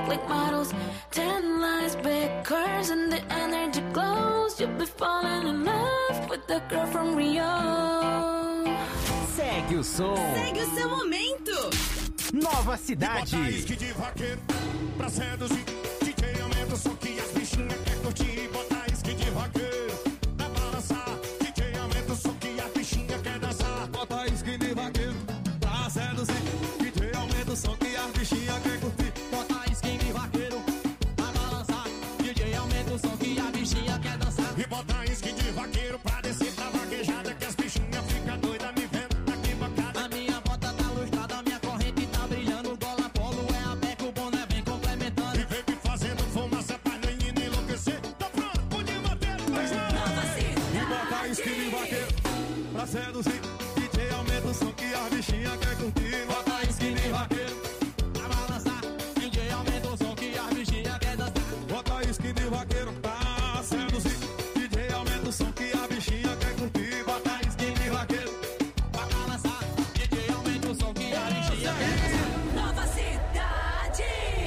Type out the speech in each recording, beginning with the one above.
like models. 10 lies, big curves, and the energy glows. You'll be falling in love with the girl from Rio. Segue o som. Segue o seu momento. Nova Cidade. Bota isque de vaqueiro pra seduzir. DJ aumenta o som que as bichinhas quer curtir. Bota isque de vaqueiro pra balançar. DJ aumenta o som que as bichinhas quer dançar. Bota isque de vaqueiro pra seduzir. DJ aumenta o som que as bichinhas quer curtir. Bota isque de vaqueiro pra balançar. DJ aumenta o som que a bichinha quer dançar. E bota isque de vaqueiro pra descer pra vaquejada que as bichinhas ficam doidas me vendo aqui bancada. A minha bota tá lustrada, a minha corrente tá brilhando. Gola polo é a beca, o boné vem complementando. E vem me fazendo fumaça pra menina enlouquecer. Tá pronto, pudim bater, mas não. E bota isque de vaqueiro pra seduzir. DJ aumenta o som que as bichinhas quer curtir. Bota isque de vaqueiro pra balançar. DJ aumenta o som que as bichinhas quer dançar. Bota isque de vaqueiro pra seduzir. DJ aumenta o som que a bichinha quer curtir. Bota isque de vaqueiro Pra balançar. DJ aumenta o som que a bichinha quer dançar. Nova Cidade.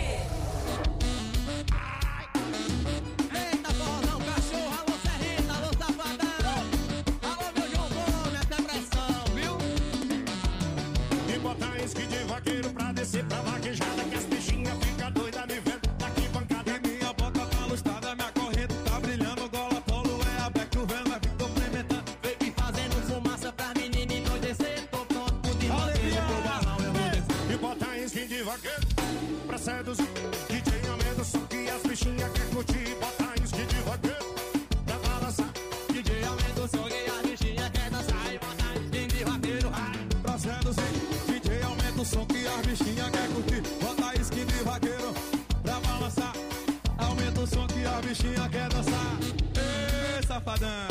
Eita, forrozão, cachorro, alô Serrita, alô Safadão. Alô meu João Gomes, essa pressão, viu? E bota isque de vaqueiro pra descer pra vaquejada que as bichinhas ficam doidas me vendo aqui bancada. e minha bota tá lustrada, minha corrente tá brilhando. Gola polo é a beca, o vento vai vir complementando. Vem me fazendo fumaça pra menina endoidecer. Tô pronto pro de bater, pro balão eu vou descer. E bota isque de vaqueiro pra seduzir. DJ aumenta o som que as bichinhas quer curtir. Bota isque de vaqueiro pra balançar. DJ aumenta o som que a bichinha quer dançar. E bota isque de vaqueiro, ai. Pra seduzir, DJ aumenta o som que as bichinhas quer curtir. Bota isque de vaqueiro pra balançar. Aumenta o som que as bichinhas quer dançar. Ê, safadão.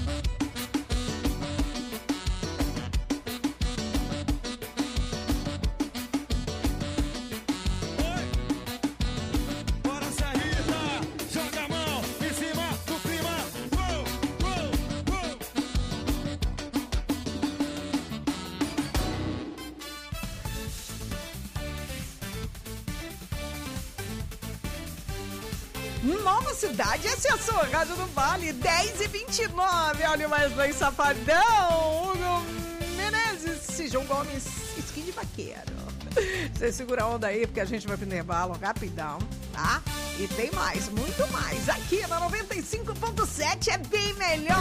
Bora, Serrita, joga a mão em cima do clima. Uou, uou, uou. Nova Cidade, essa é a sua Rádio do Vale, 10h29. Olha mais bem, Safadão, Hugo Menezes, João Gomes, Isque de Vaqueiro. Você segura a onda aí, porque a gente vai pro intervalo rapidão, tá? E tem mais, muito mais. Aqui na 95.7 é bem melhor.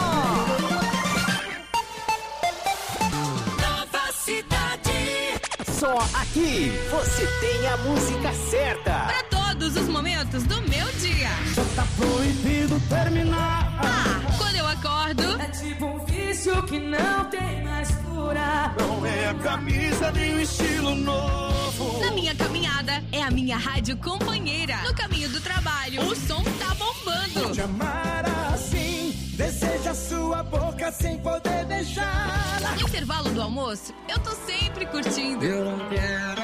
Nova Cidade. Só aqui você tem a música certa. Pra todos os momentos do meu dia. Já tá proibido terminar. Quando eu acordo, É tipo um vício que não tem mais cura. Não é a camisa nem o estilo novo. na minha caminhada, é a minha rádio companheira. No caminho do trabalho, o som tá bombando. Te amar assim, deseja sua boca sem poder beijar. No intervalo do almoço, eu tô sempre curtindo. Eu não quero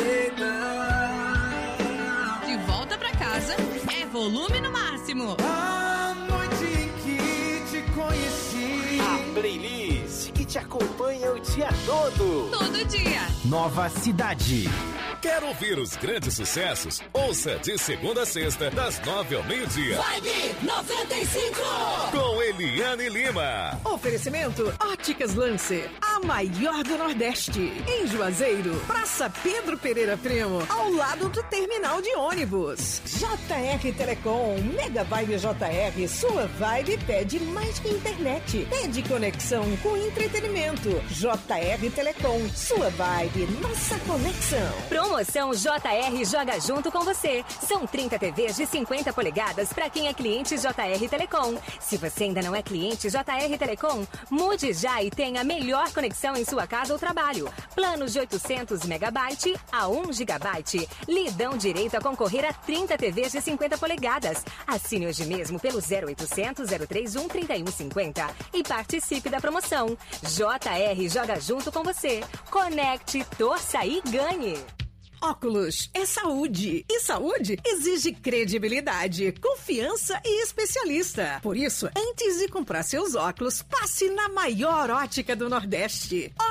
aceitar. De volta pra casa, é volume no máximo. A noite em que te conheci. A playlist que te acompanha o dia todo. Todo dia. Nova Cidade. Quer ouvir os grandes sucessos? Ouça de segunda a sexta, das 9 ao meio-dia. Vibe 95. Com Eliane Lima. Oferecimento Óticas Lancer, a maior do Nordeste. Em Juazeiro, Praça Pedro Pereira Primo, ao lado do terminal de ônibus. JR Telecom, Mega Vibe JR, sua vibe pede mais que internet. Pede conexão com entretenimento. JR Telecom, sua vibe, nossa conexão. Promoção JR Joga Junto com você. São 30 TVs de 50 polegadas para quem é cliente JR Telecom. Se você ainda não é cliente JR Telecom, mude já e tenha a melhor conexão em sua casa ou trabalho. Planos de 800 megabyte a 1 gigabyte. Lhe dão direito a concorrer a 30 TVs de 50 polegadas. Assine hoje mesmo pelo 0800 031 3150 e participe da promoção. JR Joga Junto com você. Conecte, torça e ganhe. Óculos é saúde. E saúde exige credibilidade, confiança e especialista. Por isso, antes de comprar seus óculos, passe na maior ótica do Nordeste.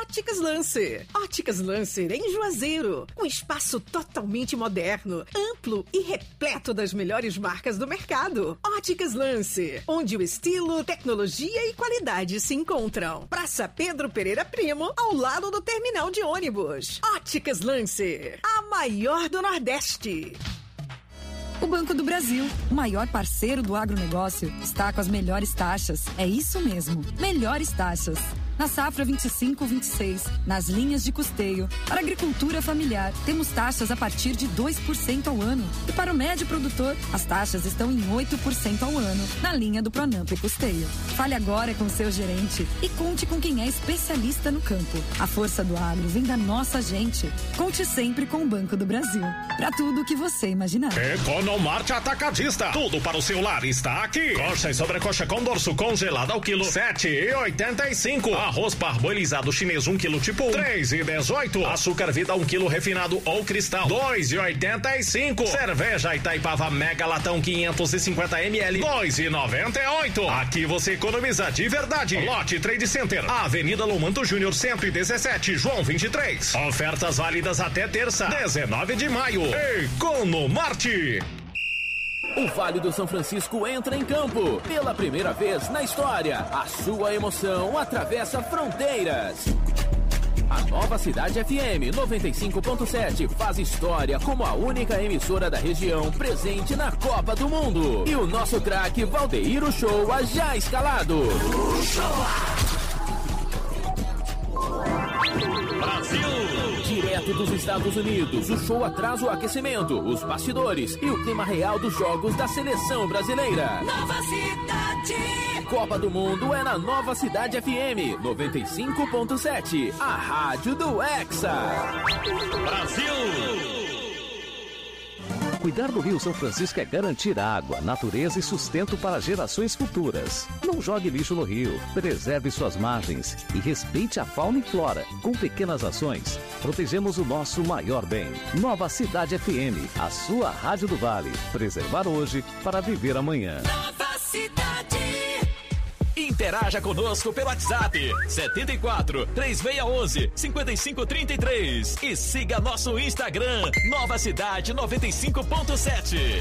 Óticas Lancer. Óticas Lancer em Juazeiro. Um espaço totalmente moderno, amplo e repleto das melhores marcas do mercado. Óticas Lancer, onde o estilo, tecnologia e qualidade se encontram. Praça Pedro Pereira Primo, ao lado do terminal de ônibus. Óticas Lancer, a maior do Nordeste. O Banco do Brasil, o maior parceiro do agronegócio, está com as melhores taxas. É isso mesmo, melhores taxas. Na safra 25-26, nas linhas de custeio, para a agricultura familiar, temos taxas a partir de 2% ao ano. E para o médio produtor, as taxas estão em 8% ao ano, na linha do Pronamp e Custeio. Fale agora com seu gerente e conte com quem é especialista no campo. A força do agro vem da nossa gente. Conte sempre com o Banco do Brasil. Para tudo o que você imaginar. Economarte Atacadista. Tudo para o seu lar está aqui. Coxa e sobrecoxa com dorso congelado ao quilo, 7,85. Arroz parboilizado chinês 1 kg tipo 3,18. Açúcar Vida 1 kg refinado ou cristal 2,85. Cerveja Itaipava Mega Latão 550 ml 2,98. Aqui você economiza de verdade. Lote Trade Center, Avenida Lomanto Júnior 117, João 23. Ofertas válidas até terça, 19 de maio. Economarte. O Vale do São Francisco entra em campo. Pela primeira vez na história, a sua emoção atravessa fronteiras. A Nova Cidade FM 95.7 faz história como a única emissora da região presente na Copa do Mundo. E o nosso craque Valdeir Uchoa já escalado. Brasil! Direto dos Estados Unidos, o show traz o aquecimento, os bastidores e o clima real dos jogos da seleção brasileira. Nova Cidade! Copa do Mundo é na Nova Cidade FM 95.7, a rádio do Hexa. Brasil! Cuidar do Rio São Francisco é garantir água, natureza e sustento para gerações futuras. Não jogue lixo no rio, preserve suas margens e respeite a fauna e flora. Com pequenas ações, protegemos o nosso maior bem. Nova Cidade FM, a sua rádio do Vale. Preservar hoje para viver amanhã. Nova Cidade. Interaja conosco pelo WhatsApp 74 3611 5533 e siga nosso Instagram Nova Cidade 95.7.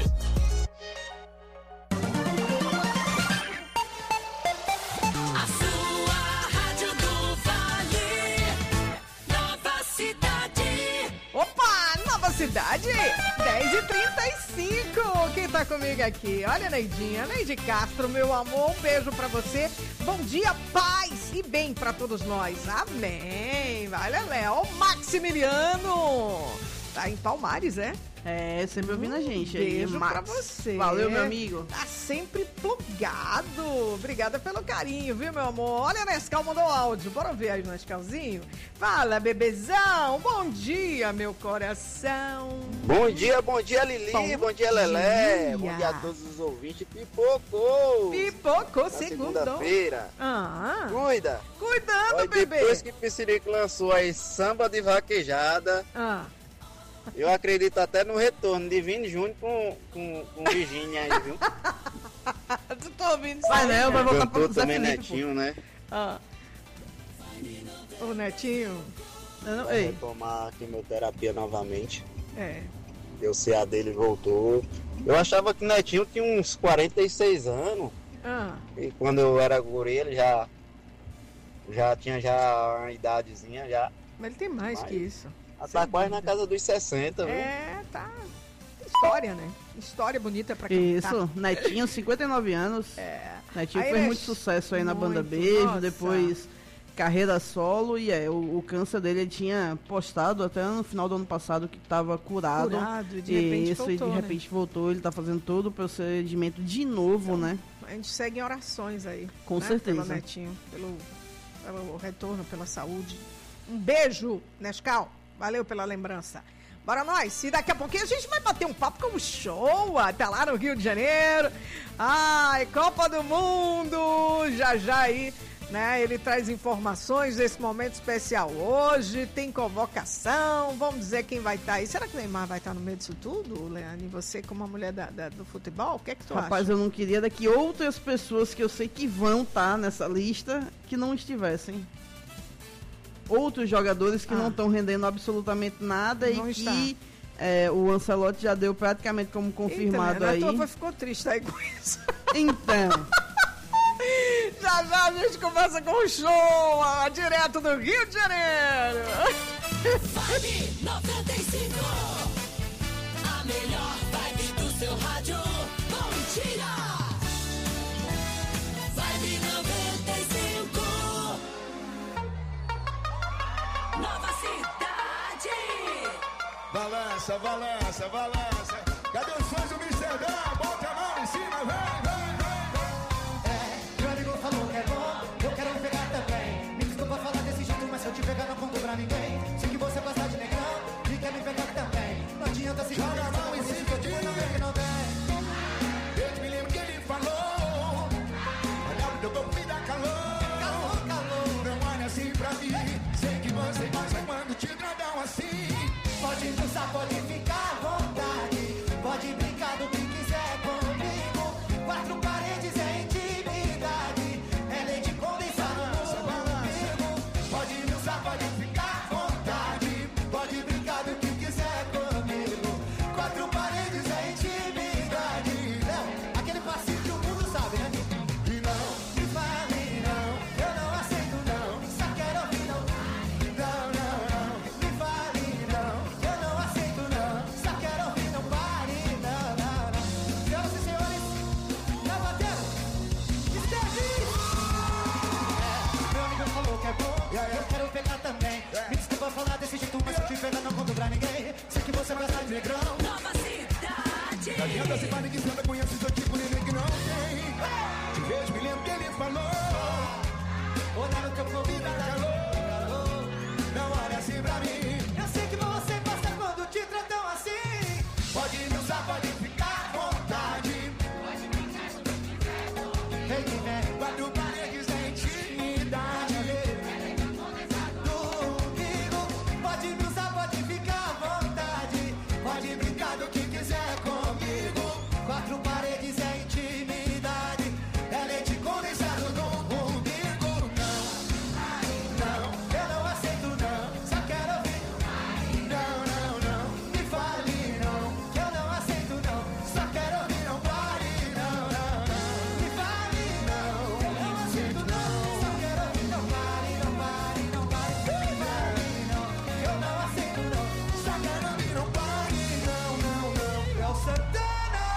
A sua rádio do Vale. Nova Cidade. Opa, Nova Cidade, 10h35. Quem tá comigo aqui? Olha, Neidinha, Neide Castro, meu amor, um beijo pra você. Bom dia, paz e bem pra todos nós. Amém. Olha, Léo, Maximiliano. Tá em Palmares, é? É, sempre ouvindo a gente. Beijo pra você. Valeu, meu amigo. Tá sempre plugado. Obrigada pelo carinho, viu, meu amor? Olha, Nescau mandou áudio. Bora ver aí o Nescauzinho? Fala, bebezão. Bom dia, meu coração. Bom dia, Lili. Bom dia, Lelé. Bom dia a todos os ouvintes. Pipocou. Pipocou, segunda-feira. Ah. Cuida. Cuidando, olha, bebê. Depois que Piscirico lançou aí Samba de Vaquejada, eu acredito até no retorno de Vini Júnior com Virgínia aí, viu? Tu tá ouvindo isso? Vai, né? Vai voltar pro Zé também Felipe, Netinho, né? O Netinho. Vai retomar a quimioterapia novamente. É. O CA dele voltou. Eu achava que o Netinho tinha uns 46 anos. E quando eu era guri, ele já tinha uma idadezinha já. Mas ele tem mais que isso. Tá quase na casa dos 60, viu? É, tá. História, né? História bonita pra cantar. Isso, Netinho, 59 anos. Netinho Aí fez ele muito sucesso aí na banda Beijo, nossa. depois carreira solo e o câncer dele ele tinha postado até no final do ano passado que estava curado. E de repente voltou, e de repente voltou, ele tá fazendo todo o procedimento de novo, né? A gente segue em orações aí. Com né? certeza. Pelo Netinho, pelo retorno, pela saúde. Um beijo, Nescau. Valeu pela lembrança. Bora nós. E daqui a pouquinho a gente vai bater um papo com o Uchoa. Tá lá no Rio de Janeiro. Ai, Copa do Mundo. Já aí, né? Ele traz informações desse momento especial hoje. Tem convocação. Vamos dizer quem vai estar aí. Será que o Neymar vai estar no meio disso tudo, Leane? Você como uma mulher do futebol, o que é que tu acha? Rapaz, eu não queria daqui outras pessoas que eu sei que vão estar nessa lista que não estivessem. outros jogadores que não estão rendendo absolutamente nada não e está. Que o Ancelotti já deu praticamente como confirmado. Eita, aí. A turma ficou triste aí com isso. Então. Já a gente começa com o show direto do Rio de Janeiro. Vibe 95, a melhor vibe do seu rádio. Bom dia. Vibe 95, Nova Cidade. Balança, balança, balança. Cadê os fãs do Amsterdã? Bota a mão em cima, vem, vem, vem. Meu amigo falou que é bom, eu quero me pegar também. Me desculpa falar desse jeito, mas se eu te pegar não conto pra ninguém. Sei que você gosta de negrão e quer me pegar também. Não adianta se jogar a mão em cima, que eu te não vem que não vem. Eu me lembro que ele falou, olha o teu corpo me dá calor. Calor, calor. Não olha assim pra mim, sei que você gosta quando te tradam assim. Pode dançar, pode ficar à vontade. Pode brincar do que quiser comigo. 4 paredes é intimidade. É lei de condensar no comigo. Pode dançar, pode ficar à vontade. Pode brincar do que quiser comigo. 4 paredes é intimidade. Não, aquele passinho que o mundo sabe, né? E não me fale não, eu não aceito não. Só quero ouvir não. Não, não, não, me fale não, eu não aceito não. Só quero ouvir não, pare, não, não, não. Senhoras e senhores, na bateria, Esteve! Meu amigo falou que é bom, eu quero pegar também. Me desculpa falar desse jeito, mas se eu te pegar não conto pra ninguém. Sei que você gosta de negrão. Nova Cidade. Não adianta se vale que você conhece seu tipo, ninguém que não tem. Te vejo, me lembro que ele falou, olha no teu corpo e dá calor. não olha assim pra mim. Eu sei que você gosta quando te tratam assim. Pode me usar, pode ficar à vontade. Vem que vem. 4 paredes é intimidade. Comigo, pode me usar, pode ficar à vontade. Pode brincar do que quiser comigo. 4 paredes é intimidade. É leite condensado no umbigo. Não, eu não aceito não. Só quero ouvir. Não, não, não, me fale não. Que eu não aceito não. Só quero ouvir não, pare. Não, não, não, me fale não. Eu não aceito não. Só quero ouvir não, pare, não, pare, não, pare. Me fale não. Eu não aceito não. Só quero ouvir não, pare. Não, não, não. É o Santana.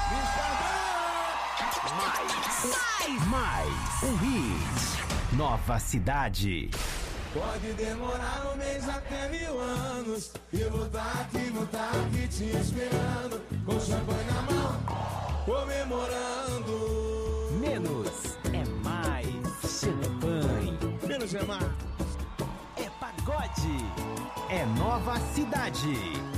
Mais um hit. Nova Cidade. Pode demorar 1 mês até 1000 anos. Eu vou estar aqui te esperando. Com champanhe na mão, comemorando. Menos é mais. Champanhe. Menos é mais. É pagode. É Nova Cidade.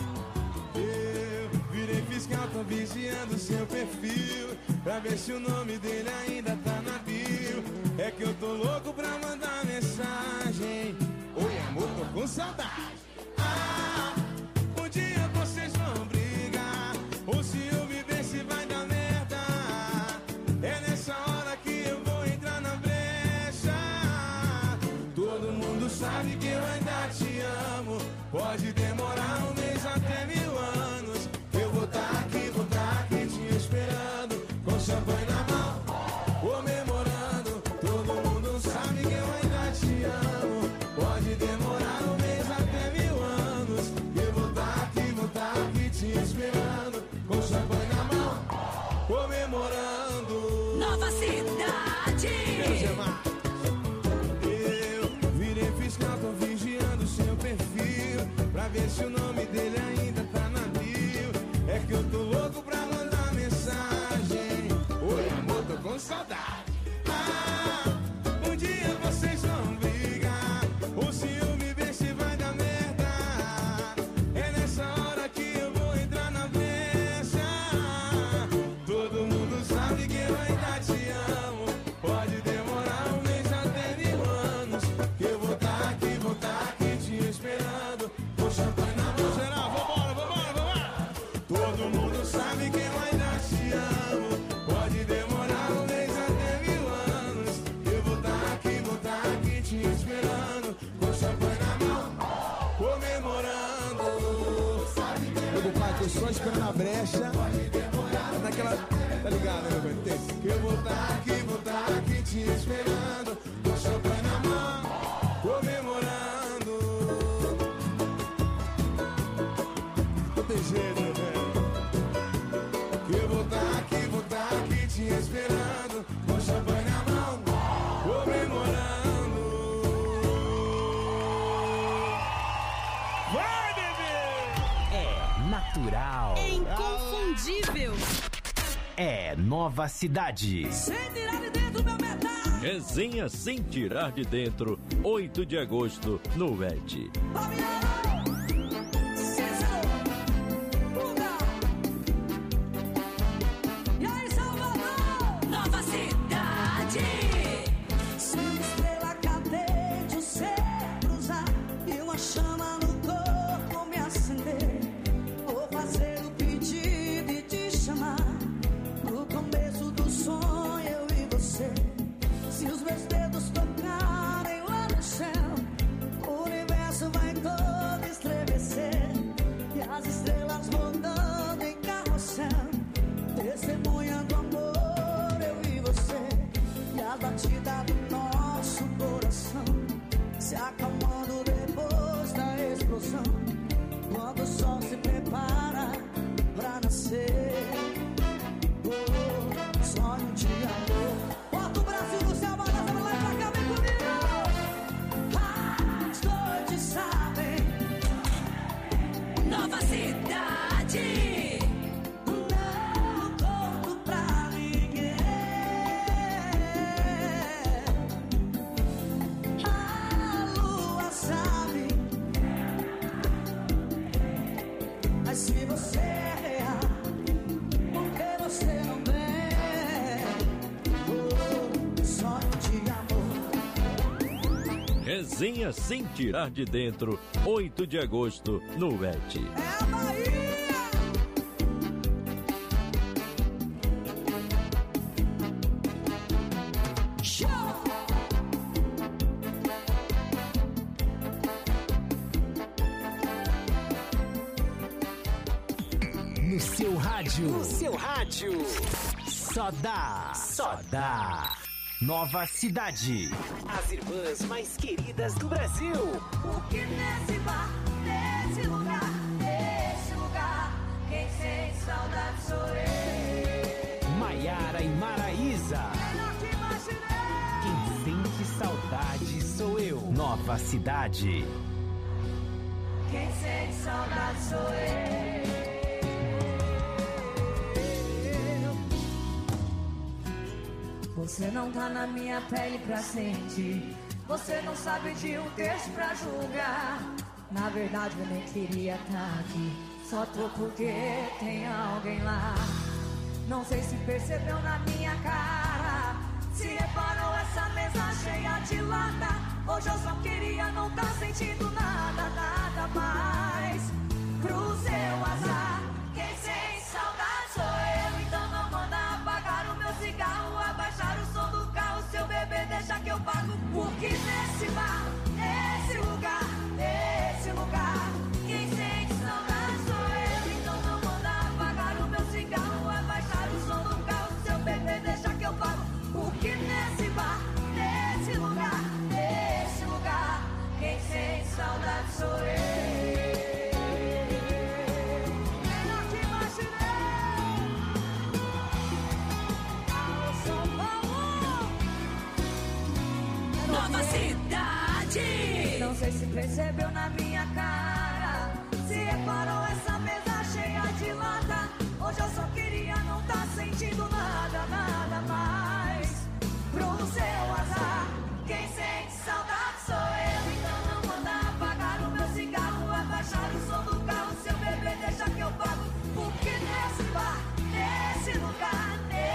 Eu virei fiscal, tô vigiando seu perfil pra ver se o nome dele ainda tá na bio. É que eu tô louco pra mandar mensagem. Oi amor, tô com saudade. Ah, um dia vocês vão brigar. Ou se eu viver se vai dar merda. É nessa hora que eu vou entrar na brecha. Todo mundo sabe que eu ainda te amo. Pode demorar 1 mês até 1000 anos. Eu vou tá aqui te esperando. Com champanhe na mão, comemorando. Todo mundo sabe que eu ainda te amo. Pode demorar 1 mês até 1000 anos. Eu vou tá aqui te esperando. Com champanhe na mão, comemorando. Nova Cidade. Eu virei fiscal, tô vigiando seu perfil pra ver se o nome dele ainda tá na bio. É que eu tô louco pra mandar mensagem. Oi amor, tô com saudade. Ah, um dia vocês vão brigar. Ou se eu me ver se vai dar merda. É nessa hora que eu vou entrar na brecha. Todo mundo sabe que eu ainda te amo. Pode demorar 1 mês até 1000 anos. Que eu vou tá aqui te esperando. Com champanhe na mão, só esperando a brecha. Naquela, tá ligado, né, meu velho? Que eu vou tá aqui te esperando, com champanhe na mão, comemorando. Não tem jeito, meu velho. Que eu vou tá aqui te esperando, com champanhe na mão, comemorando. Vai, bebê! É natural. É inconfundível. É Nova Cidade. Sem tirar de dentro meu metal. Resenha sem tirar de dentro, 8 de agosto, no ET. E aí, Salvador? Nova Cidade. Se uma estrela cadente o céu cruzar e uma chama no corpo me acender, vou fazer o pedido e te chamar. No começo do sonho, eu e você. Se os meus dedos tocarem lá no céu, o universo vai todo estremecer. E as estrelas rodando em carrossel, testemunhando amor, eu e você. E a batida do nosso coração se acalmando depois da explosão, quando o sol se prepara pra nascer. Sonho de amor. Bota o Brasil no céu, balança pra lá e pra cá, vem comigo. As noites sabem. Nova Cidade. Não conto pra ninguém. A lua sabe. Mas se você errar, porque você não vem. Sonho de amor. Resenha sem tirar de dentro, 8 de agosto, no ET. É a Bahia. Show. No seu rádio. No seu rádio. Só dá. Nova Cidade. As irmãs mais queridas do Brasil. Porque nesse bar, nesse lugar, quem sente saudade sou eu. Maiara e Maraísa. Melhor que imaginei. Quem sente saudade sou eu. Nova Cidade. Quem sente saudade sou eu. Você não tá na minha pele pra sentir. Você não sabe de um texto pra julgar. Na verdade eu nem queria estar aqui. Só tô porque tem alguém lá. Não sei se percebeu na minha cara. Se reparou essa mesa cheia de lata. Hoje eu só queria não tá sentindo nada, nada mais. Pro seu azar. Quem sente saudade sou eu. Então não manda apagar o meu cigarro, abaixar o som do carro. Seu bebê deixa que eu pago. Porque nesse bar, nesse lugar, quem sente saudade sou eu. Então não manda apagar o meu cigarro, abaixar o som do carro. Seu bebê deixa que eu pago. Porque nesse bar, nesse lugar, quem sente saudade sou eu. Melhor que imaginei. Alô, São Paulo. Nova Cidade. Não sei se percebeu na minha cara. Se reparou essa mesa cheia de lata. Hoje eu só queria não tá sentindo nada, nada mais. Pro seu azar. Quem sente saudade sou eu. Então não manda apagar o meu cigarro, abaixar o som do carro. Seu bebê deixa que eu pago. Porque nesse bar, nesse lugar,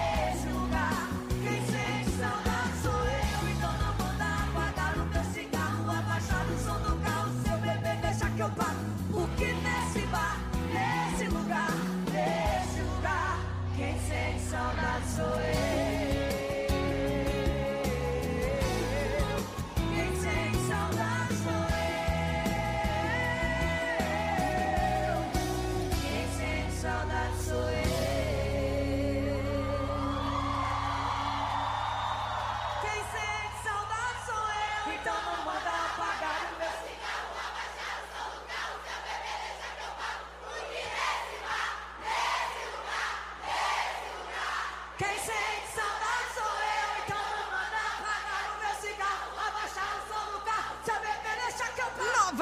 quem sente saudade sou eu. Então não manda apagar o meu cigarro, abaixar o som do carro. Seu bebê deixa que eu pago. Porque nesse bar,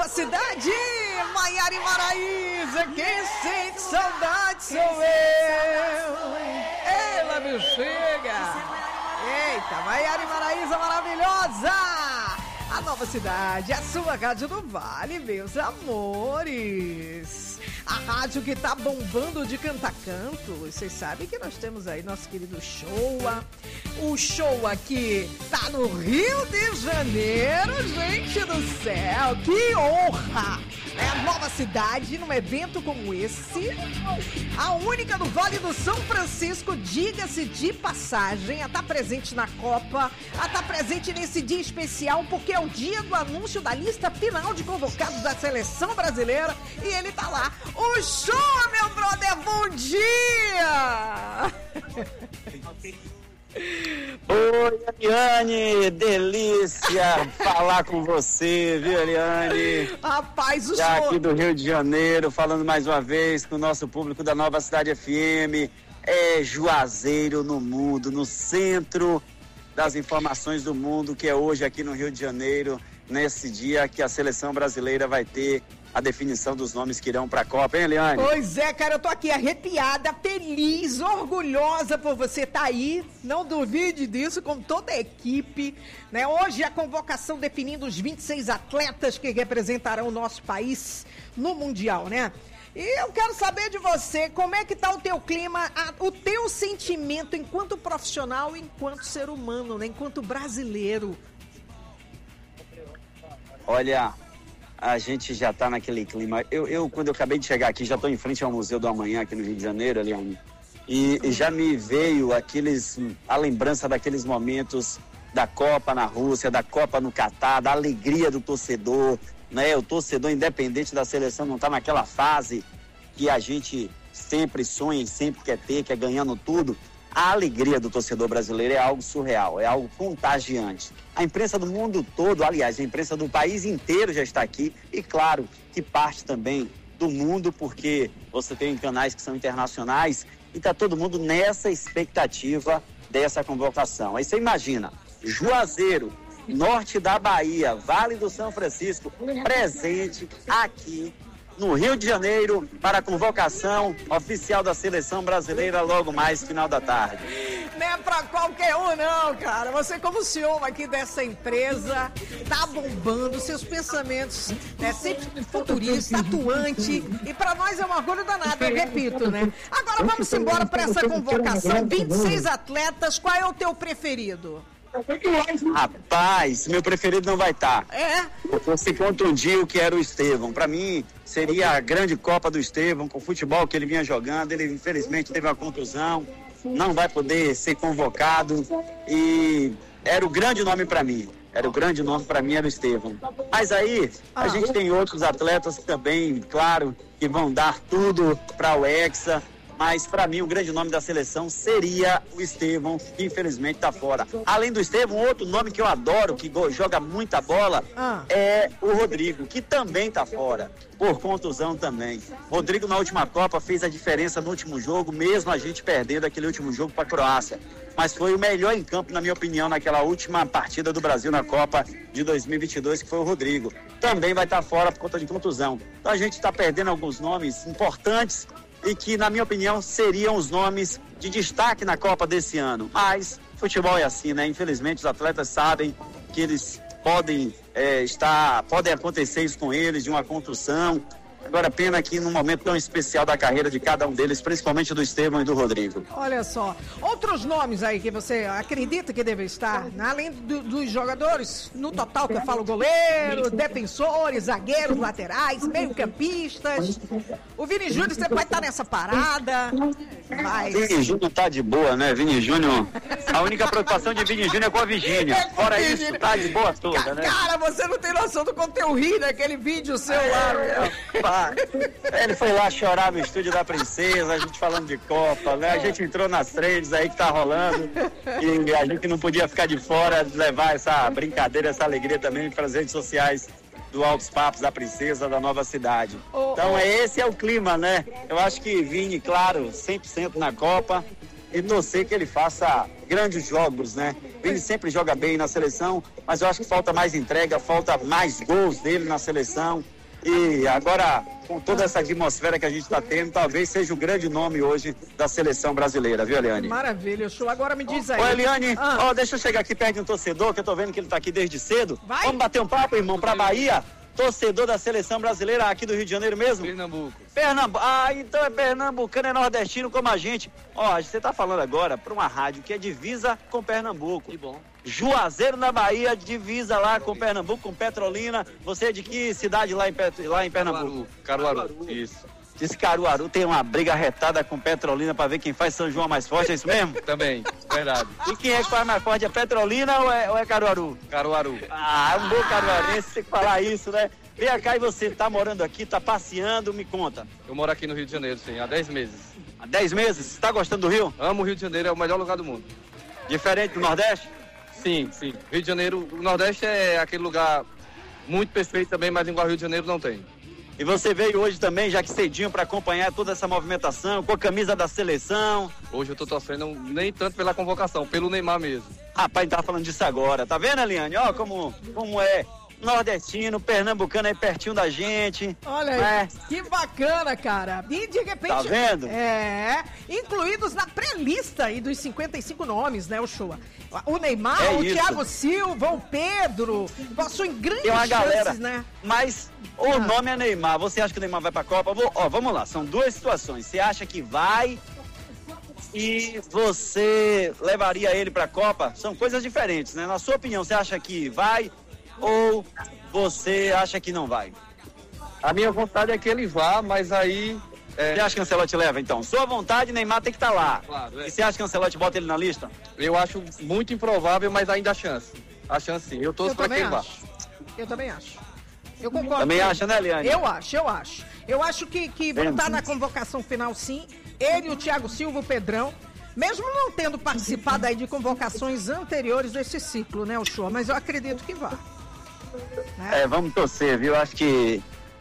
nova cidade, Maiara e Maraísa, quem sente saudade sou eu. Ela me chega. Eita, Maiara e Maraísa maravilhosa. A nova cidade, a sua rádio do Vale, meus amores. A rádio que tá bombando de canto. Vocês sabem que nós temos aí nosso querido Showa. O Showa que tá no Rio de Janeiro, gente do céu. Que honra! É a nova cidade num evento como esse. A única do Vale do São Francisco, diga-se de passagem, a estar presente na Copa, a estar presente nesse dia especial, porque é o dia do anúncio da lista final de convocados da seleção brasileira e ele tá lá. O Showa, meu brother, bom dia! Oi, Eliane, delícia falar com você, viu, Eliane? Rapaz, o já senhor... aqui do Rio de Janeiro, falando mais uma vez com o nosso público da Nova Cidade FM. É Juazeiro no mundo, no centro das informações do mundo, que é hoje aqui no Rio de Janeiro, nesse dia que a seleção brasileira vai ter a definição dos nomes que irão para a Copa, hein, Eliane? Pois é, cara, eu tô aqui arrepiada, feliz, orgulhosa por você estar aí, não duvide disso, com toda a equipe, né? Hoje a convocação definindo os 26 atletas que representarão o nosso país no Mundial, né? E eu quero saber de você, como é que tá o teu clima, o teu sentimento enquanto profissional, enquanto ser humano, né? Enquanto brasileiro. Olha, a gente já tá naquele clima. Eu quando eu acabei de chegar aqui, já tô em frente ao Museu do Amanhã aqui no Rio de Janeiro, Eliane, e já me veio a lembrança daqueles momentos da Copa na Rússia, da Copa no Catar, da alegria do torcedor, né? O torcedor, independente da seleção, não tá naquela fase que a gente sempre sonha e sempre quer ter, que é ganhando tudo. A alegria do torcedor brasileiro é algo surreal, é algo contagiante. A imprensa do mundo todo, aliás, a imprensa do país inteiro já está aqui e, claro, que parte também do mundo, porque você tem canais que são internacionais e está todo mundo nessa expectativa dessa convocação. Aí você imagina, Juazeiro, norte da Bahia, Vale do São Francisco, presente aqui no Rio de Janeiro para a convocação oficial da seleção brasileira logo mais final da tarde. Não é pra qualquer um não, cara. Você como CEO aqui dessa empresa, tá bombando, seus pensamentos, né, sempre futurista, atuante, e pra nós é um orgulho danado, eu repito, né? Agora vamos embora pra essa convocação, 26 atletas, qual é o teu preferido? Rapaz, meu preferido não vai estar. É? Você contundiu que era o Estevão. Para mim, seria a grande Copa do Estevão, com o futebol que ele vinha jogando. Ele, infelizmente, teve uma contusão, não vai poder ser convocado. E era o grande nome para mim. Era o Estevão. Mas aí, a gente tem outros atletas também, claro, que vão dar tudo para o Hexa. Mas, para mim, o grande nome da seleção seria o Estevão, que infelizmente está fora. Além do Estevão, outro nome que eu adoro, que joga muita bola, é o Rodrigo, que também está fora, por contusão também. Rodrigo, na última Copa, fez a diferença no último jogo, mesmo a gente perdendo aquele último jogo para a Croácia. Mas foi o melhor em campo, na minha opinião, naquela última partida do Brasil na Copa de 2022, que foi o Rodrigo. Também vai estar fora por conta de contusão. Então, a gente está perdendo alguns nomes importantes, e que, na minha opinião, seriam os nomes de destaque na Copa desse ano. Mas futebol é assim, né? Infelizmente, os atletas sabem que eles podem acontecer isso com eles, de uma contusão. Agora, pena que num momento tão especial da carreira de cada um deles, principalmente do Estevão e do Rodrigo. Olha só, outros nomes aí que você acredita que devem estar, além dos jogadores, no total que eu falo, goleiro, defensores, zagueiros, laterais, meio-campistas. O Vini Júnior, você vai estar nessa parada. Mas... Vini Júnior tá de boa, né? Vini Júnior, a única preocupação de Vini Júnior é com a Virgínia. Fora isso, tá de boa toda, né? Cara, você não tem noção do quanto eu ri naquele vídeo seu lá, meu. Ele foi lá chorar no estúdio da Princesa, a gente falando de Copa, né? A gente entrou nas trends aí que tá rolando e a gente não podia ficar de fora, levar essa brincadeira, essa alegria também para as redes sociais do Altos Papos da Princesa, da Nova Cidade. Então esse é o clima, né? Eu acho que Vini, claro, 100% na Copa e torcer que ele faça grandes jogos, né? Vini sempre joga bem na seleção, mas eu acho que falta mais entrega, falta mais gols dele na seleção. E agora, com toda essa atmosfera que a gente está tendo, talvez seja o grande nome hoje da seleção brasileira, viu, Eliane? Maravilha, show. Agora me diz aí. Ô, Eliane, deixa eu chegar aqui perto de um torcedor, que eu tô vendo que ele tá aqui desde cedo. Vai. Vamos bater um papo, irmão, pra Bahia? Torcedor da seleção brasileira aqui do Rio de Janeiro mesmo? Pernambuco. Então é pernambucano, é nordestino como a gente. Você tá falando agora pra uma rádio que é divisa com Pernambuco. Que bom. Juazeiro na Bahia, divisa lá com Pernambuco, com Petrolina. Você é de que cidade lá em Pernambuco? Caruaru. Isso. Diz que Caruaru tem uma briga retada com Petrolina pra ver quem faz São João mais forte, é isso mesmo? Também, verdade. E quem é que faz mais forte, é Petrolina ou é Caruaru? Caruaru. Um bom caruarense, tem que falar isso, né? Vem cá, e você tá morando aqui, tá passeando, me conta. Eu moro aqui no Rio de Janeiro, sim, há 10 meses. Há 10 meses? Você tá gostando do Rio? Amo o Rio de Janeiro, é o melhor lugar do mundo. Diferente do Nordeste? Sim. Rio de Janeiro, o Nordeste é aquele lugar muito perfeito também, mas igual ao Rio de Janeiro não tem. E você veio hoje também, já que cedinho, para acompanhar toda essa movimentação, com a camisa da seleção. Hoje eu tô torcendo nem tanto pela convocação, pelo Neymar mesmo. Rapaz, tá falando disso agora, tá vendo, Eliane? Como é nordestino, pernambucano aí pertinho da gente. Olha aí, que bacana, cara. E de repente... Tá vendo? Incluídos na pré-lista aí dos 55 nomes, né, o show. O Neymar, o isso. Thiago Silva, o Pedro, possuem grandes Tem uma galera, chances, né? Mas o nome é Neymar. Você acha que o Neymar vai pra Copa? Vamos lá, são duas situações. Você acha que vai e você levaria ele pra Copa? São coisas diferentes, né? Na sua opinião, você acha que vai ou você acha que não vai? A minha vontade é que ele vá, mas aí... Você acha que o Ancelotti leva, então? Sua vontade, Neymar tem que estar lá. Claro, E você acha que o Ancelotti bota ele na lista? Eu acho muito improvável, mas ainda há chance. Há chance sim. Eu torço pra que ele vá. Eu também acho. Eu concordo. Também acha, né, Eliane? Eu acho. Eu acho que vão estar na convocação final, sim. Ele, o Thiago Silva, o Pedrão. Mesmo não tendo participado aí de convocações anteriores desse ciclo, né, o show? Mas eu acredito que vá. Vamos torcer, viu? Acho que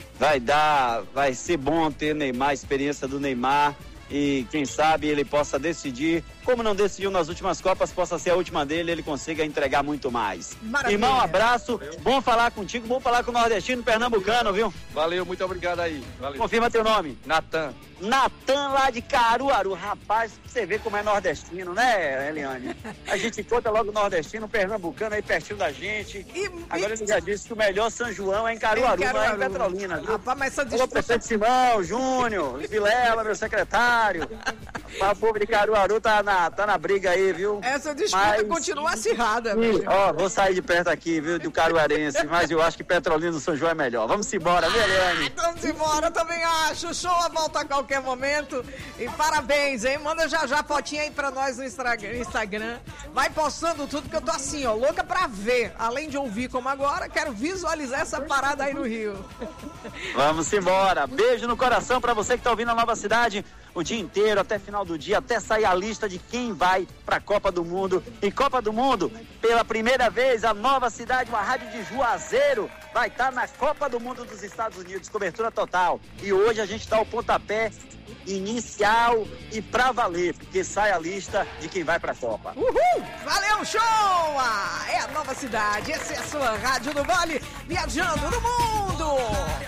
vai ser bom ter Neymar, a experiência do Neymar. E quem sabe ele possa decidir, como não decidiu nas últimas Copas, possa ser a última dele, ele consiga entregar muito mais. Maravilha. Irmão, um abraço, bom falar contigo, bom falar com o nordestino pernambucano, viu? Valeu, muito obrigado aí. Valeu. Confirma teu nome. Natan lá de Caruaru. Rapaz, você vê como é nordestino, né, Eliane? A gente conta logo nordestino, pernambucano aí pertinho da gente. Agora ele já disse que o melhor São João é em Caruaru, não é em Petrolina, viu? Rapaz, mas essa Alô, disputa... prefeito Simão, Júnior, Vilela, meu secretário. O povo de Caruaru tá na briga aí, viu? Essa disputa continua acirrada, meu. Vou sair de perto aqui, viu, do caruarense, mas eu acho que Petrolina do São João é melhor. Vamos embora, viu, Eliane? Vamos embora, também acho. Show, a volta a qualquer momento. E parabéns, hein? Manda já fotinha aí pra nós no Instagram. Vai postando tudo, que eu tô assim, louca pra ver. Além de ouvir como agora, quero visualizar essa parada aí no Rio. Vamos embora. Beijo no coração pra você que tá ouvindo a Nova Cidade o dia inteiro, até final do dia, até sair a lista de quem vai pra Copa do Mundo. E Copa do Mundo, pela primeira vez, a Nova Cidade, uma rádio de Juazeiro, vai estar na Copa do Mundo dos Estados Unidos, cobertura total. E hoje a gente dá o pontapé inicial e pra valer, porque sai a lista de quem vai pra Copa. Uhul! Valeu, show! É a Nova Cidade, essa é a sua Rádio do Vale, viajando no mundo!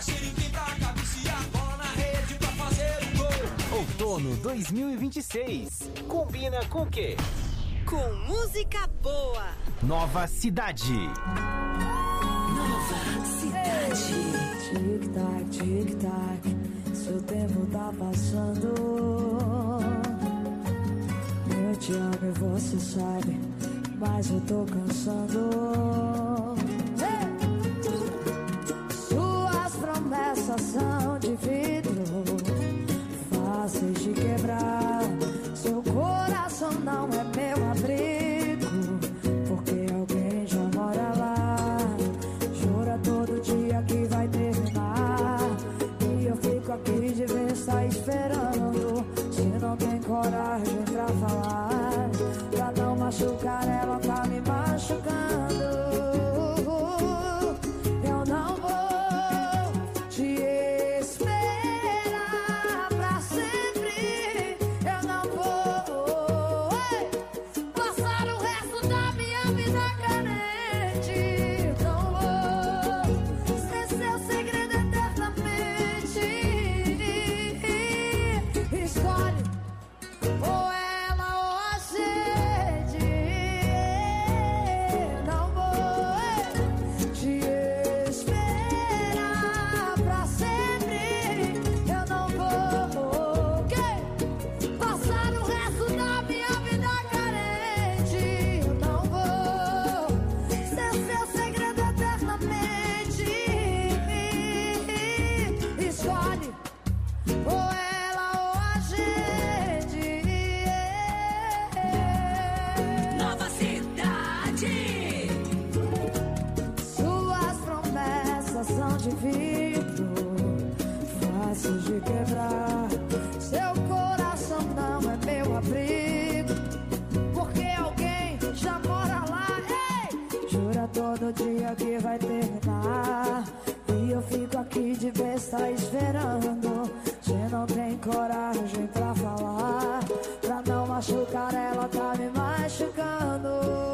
Outono 2026. Combina com o quê? Com música boa. Nova Cidade. Nova Cidade. Tic-tac, tic-tac, seu tempo tá passando. Eu te amo e você sabe, mas eu tô cansando. Suas promessas são de vidro, fáceis de quebrar. Seu coração não é meu abrigo, porque alguém já mora lá. Chora todo dia que vai terminar, e eu fico aqui de vez tá esperando. Se não tem coragem pra falar, pra não machucar ela, tá me machucando. Eu não vou te fácil de quebrar. Seu coração não é meu abrigo, porque alguém já mora lá. Ei! Jura todo dia que vai terminar, e eu fico aqui de besta esperando. Você não tem coragem pra falar, pra não machucar ela, tá me machucando.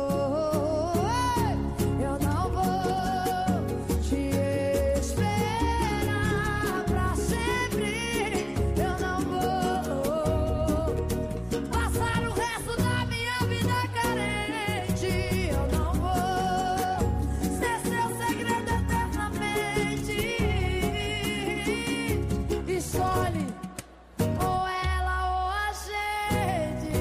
Eu não vou te esperar pra sempre. Eu não vou passar o resto da minha vida carente. Eu não vou ser seu segredo eternamente. Escolhe ou ela ou a gente.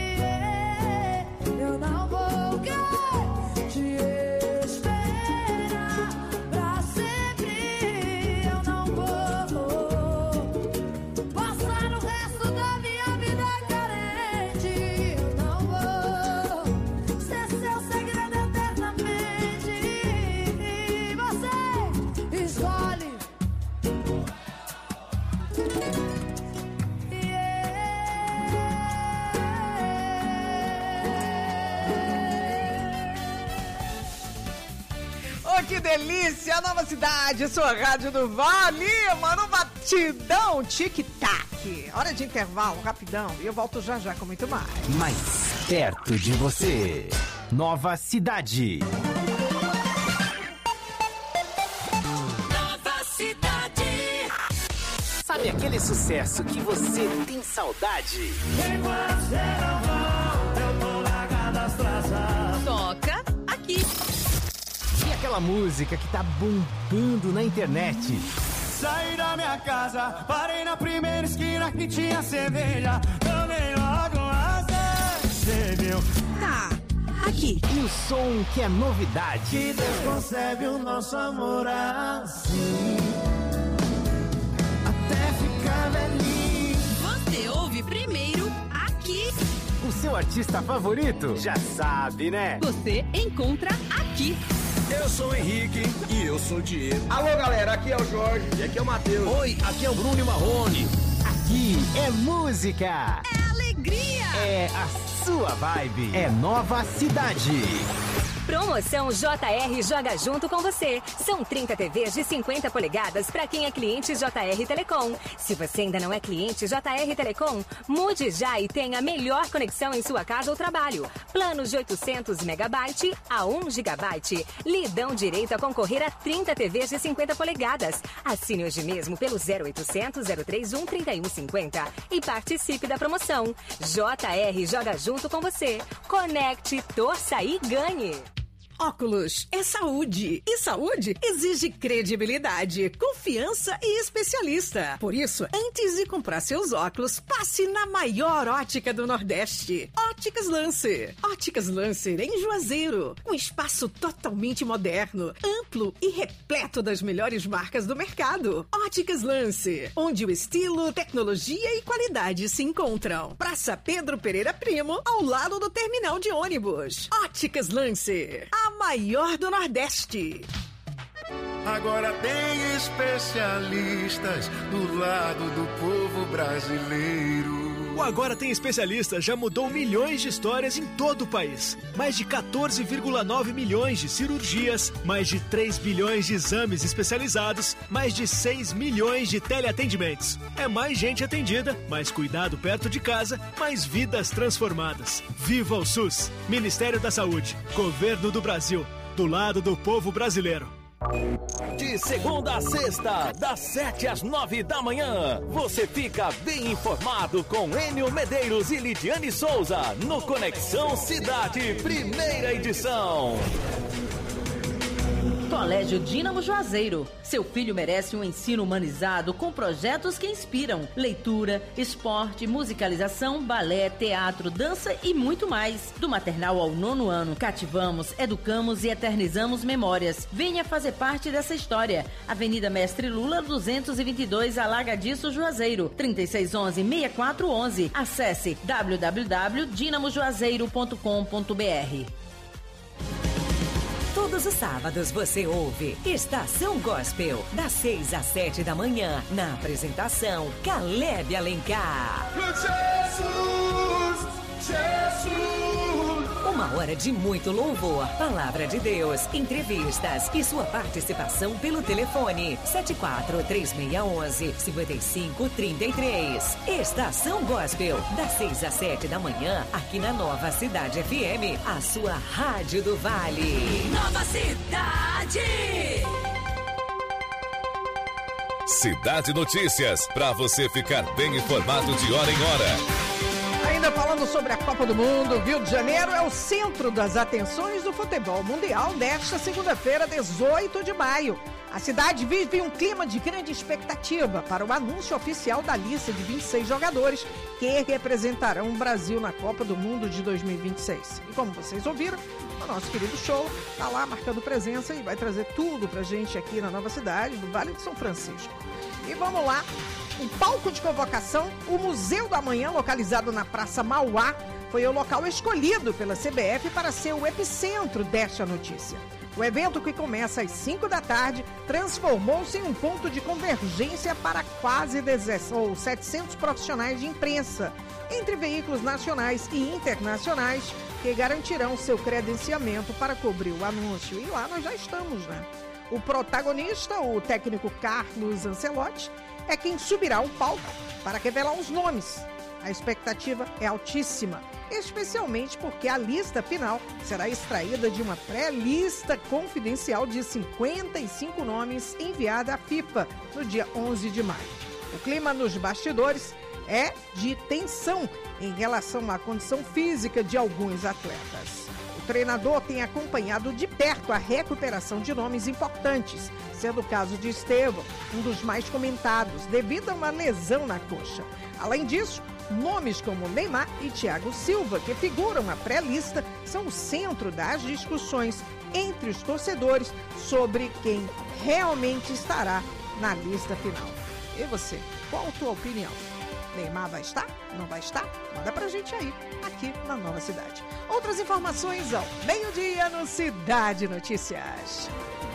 Eu não vou te esperar pra sempre. Eu não vou passar o resto da minha vida carente. Eu não vou ser seu segredo eternamente. Você escolhe. Oh, que delícia! Nova Cidade, sua rádio do Vale, mano, batidão, tic-tac. Hora de intervalo, rapidão, e eu volto já já com muito mais. Mais perto de você. Nova Cidade. Nova Cidade. Sabe aquele sucesso que você tem saudade? Enquanto você não volta, eu tô largado as traças. Toca aqui. E aquela música que tá bombando na internet? Saí da minha casa, parei na primeira esquina que tinha cerveja. Tomei logo uma cerveja. Tá, aqui. E o som que é novidade? Que Deus concebe o nosso amor assim, até ficar velhinho. Você ouve primeiro aqui. O seu artista favorito? Já sabe, né? Você encontra aqui. Eu sou o Henrique e eu sou o Diego. Alô, galera, aqui é o Jorge e aqui é o Matheus. Oi, aqui é o Bruno e Marrone. Aqui é música. É alegria. É a sua vibe. É Nova Cidade. Promoção JR Joga Junto com você. São 30 TVs de 50 polegadas para quem é cliente JR Telecom. Se você ainda não é cliente JR Telecom, mude já e tenha a melhor conexão em sua casa ou trabalho. Planos de 800 MB a 1 GB lhe dão direito a concorrer a 30 TVs de 50 polegadas. Assine hoje mesmo pelo 0800 031 3150 e participe da promoção. JR Joga Junto com você. Conecte, torça e ganhe. Óculos é saúde. E saúde exige credibilidade, confiança e especialista. Por isso, antes de comprar seus óculos, passe na maior ótica do Nordeste. Óticas Lancer. Óticas Lancer em Juazeiro. Um espaço totalmente moderno, amplo e repleto das melhores marcas do mercado. Óticas Lancer, onde o estilo, tecnologia e qualidade se encontram. Praça Pedro Pereira Primo, ao lado do terminal de ônibus. Óticas Lancer, a maior do Nordeste. Agora tem especialistas do lado do povo brasileiro. O Agora Tem Especialistas já mudou milhões de histórias em todo o país. Mais de 14,9 milhões de cirurgias, mais de 3 bilhões de exames especializados, mais de 6 milhões de teleatendimentos. É mais gente atendida, mais cuidado perto de casa, mais vidas transformadas. Viva o SUS! Ministério da Saúde, Governo do Brasil, do lado do povo brasileiro. De segunda a sexta, das 7 às 9 da manhã, você fica bem informado com Enio Medeiros e Lidiane Souza no Conexão Cidade, primeira edição. Colégio Dínamo Juazeiro. Seu filho merece um ensino humanizado com projetos que inspiram. Leitura, esporte, musicalização, balé, teatro, dança e muito mais. Do maternal ao 9º ano, cativamos, educamos e eternizamos memórias. Venha fazer parte dessa história. Avenida Mestre Lula, 222, Alagadiço, Juazeiro. 3611-6411. Acesse www.dinamojuazeiro.com.br. Todos os sábados você ouve Estação Gospel, das 6 às 7 da manhã, na apresentação Caleb Alencar. Uma hora de muito louvor, palavra de Deus, entrevistas e sua participação pelo telefone 74-3611-5533. Estação Gospel, das 6 às 7 da manhã, aqui na Nova Cidade FM, a sua Rádio do Vale. Nova Cidade! Cidade Notícias, para você ficar bem informado de hora em hora. Ainda falando sobre a Copa do Mundo, Rio de Janeiro é o centro das atenções do futebol mundial desta segunda-feira, 18 de maio. A cidade vive um clima de grande expectativa para o anúncio oficial da lista de 26 jogadores que representarão o Brasil na Copa do Mundo de 2026. E como vocês ouviram, o nosso querido Show está lá marcando presença e vai trazer tudo pra gente aqui na Nova Cidade, do Vale de São Francisco. E vamos lá. O palco de convocação, o Museu do Amanhã, localizado na Praça Mauá, foi o local escolhido pela CBF para ser o epicentro desta notícia. O evento, que começa às 5 da tarde, transformou-se em um ponto de convergência para quase 700 profissionais de imprensa, entre veículos nacionais e internacionais, que garantirão seu credenciamento para cobrir o anúncio. E lá nós já estamos, né? O protagonista, o técnico Carlos Ancelotti, é quem subirá ao palco para revelar os nomes. A expectativa é altíssima, especialmente porque a lista final será extraída de uma pré-lista confidencial de 55 nomes enviada à FIFA no dia 11 de maio. O clima nos bastidores é de tensão em relação à condição física de alguns atletas. O treinador tem acompanhado de perto a recuperação de nomes importantes, sendo o caso de Estevão, um dos mais comentados, devido a uma lesão na coxa. Além disso, nomes como Neymar e Thiago Silva, que figuram na pré-lista, são o centro das discussões entre os torcedores sobre quem realmente estará na lista final. E você, qual a tua opinião? Neymar vai estar? Não vai estar? Manda pra gente aí, aqui na Nova Cidade. Outras informações ao meio-dia no Cidade Notícias.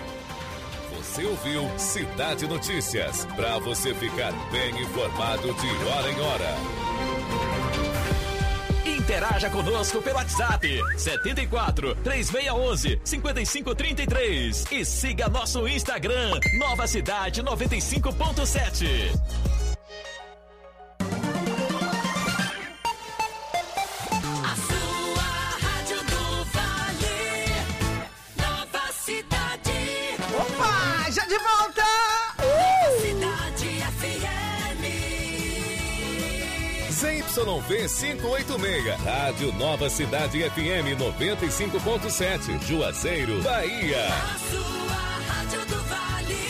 Você ouviu Cidade Notícias, para você ficar bem informado de hora em hora. Interaja conosco pelo WhatsApp 74-3611-5533 e siga nosso Instagram, Nova Cidade 95.7. Já de volta! Cidade FM. ZYV 586, Rádio Nova Cidade FM 95.7, Juazeiro, Bahia. A sua Rádio do Vale.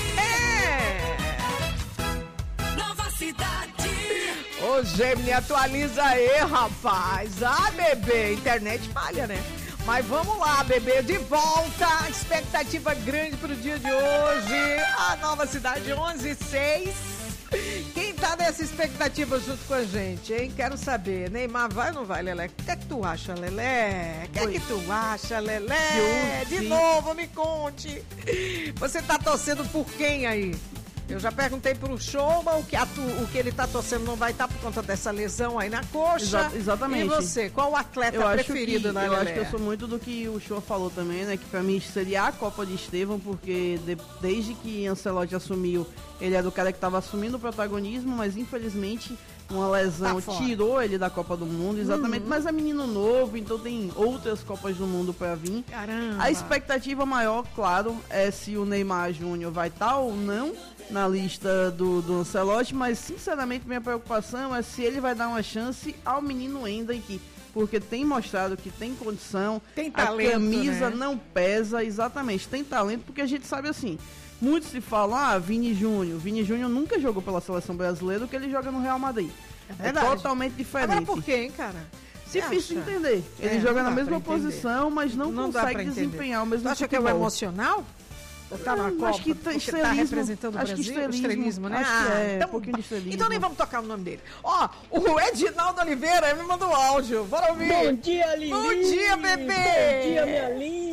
Nova Cidade. Ô, Gemini, atualiza aí, rapaz. Ah, bebê, internet falha, né? Mas vamos lá, bebê, de volta. Expectativa grande pro dia de hoje. A Nova Cidade 11:06. Quem tá nessa expectativa junto com a gente, hein? Quero saber. Neymar vai ou não vai, Lelé? O que é que tu acha, Lelé? O que é que tu acha, Lelé? De novo, me conte. Você tá torcendo por quem aí? Eu já perguntei pro Show, mas o que ele tá torcendo não vai estar por conta dessa lesão aí na coxa. Exatamente. E você, qual o atleta preferido da Lelé? Eu acho que eu sou muito do que o Show falou também, né? Que pra mim seria a Copa de Estevão, porque desde que Ancelotti assumiu, ele era o cara que tava assumindo o protagonismo, mas infelizmente uma lesão tirou ele da Copa do Mundo, exatamente. Mas é menino novo, então tem outras Copas do Mundo pra vir. Caramba! A expectativa maior, claro, é se o Neymar Júnior vai estar ou não na lista do Ancelotti, mas sinceramente minha preocupação é se ele vai dar uma chance ao menino Endrick, porque tem mostrado que tem condição, tem talento, a camisa né? não pesa, exatamente, tem talento, porque a gente sabe assim, muitos se falam, Vini Júnior nunca jogou pela seleção brasileira, o que ele joga no Real Madrid. É totalmente diferente. Agora por quê, hein, cara? Difícil de entender. Ele joga na mesma posição, mas não consegue desempenhar o mesmo futebol. Você acha que é o emocional? Tá na Copa, acho que tá representando o Brasil, estrelismo, né? Então, um pouquinho de estrelismo. Então nem vamos tocar o nome dele. Ó, o Edinaldo Oliveira me mandou áudio. Bora ouvir. Bom dia, Lili. Bom dia, bebê. Bom dia, minha linda.